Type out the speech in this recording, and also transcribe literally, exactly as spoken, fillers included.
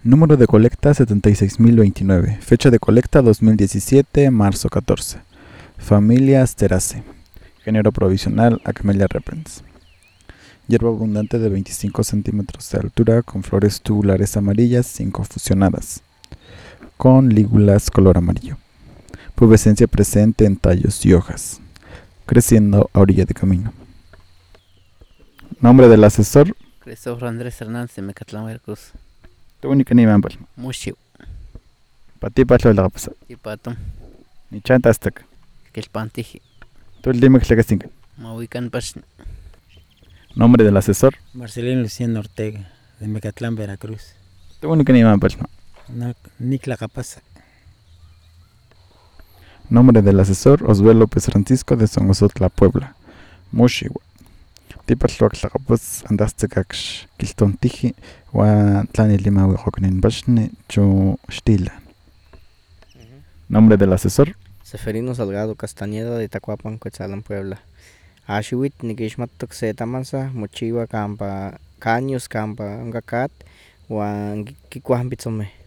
Número de colecta setenta y seis mil veintinueve. Fecha de colecta dos mil diecisiete, marzo catorce. Familia Asteraceae. Género provisional Acmelia repens. Hierba abundante de veinticinco centímetros de altura con flores tubulares amarillas cinco fusionadas, con lígulas color amarillo. Pubescencia presente en tallos y hojas, creciendo a orilla de camino. Nombre del asesor: Cristóbal Andrés Hernández de Mecatlán, Veracruz. Tu única ni mampal. Mushiu. Patipa lo la pasa. Y patum. Ni chanta hasta acá. Que el pantiji. Tu el dime que se castinga. Mahuican Pashni. Nombre del asesor: Marcelino Luciano Ortega, de Mecatlán, Veracruz. Tu única ni mampal. No, Nicla Capasa. Nombre del asesor: Osvaldo López Francisco de Songosotla, Puebla. Mushiwa. Tipa tloaxtlacapos andaste kakx kiltontiji wa tlani lima huijoconin bashne chu stila. Nombre del asesor: Seferino Salgado Castañeda de Tacuapan, Coetzalan, Puebla. Ashiwit Nikishmatok Setamansa, Mochiwa Campa, Caños Campa, Ngakat, Juan Kikuan Pitzome.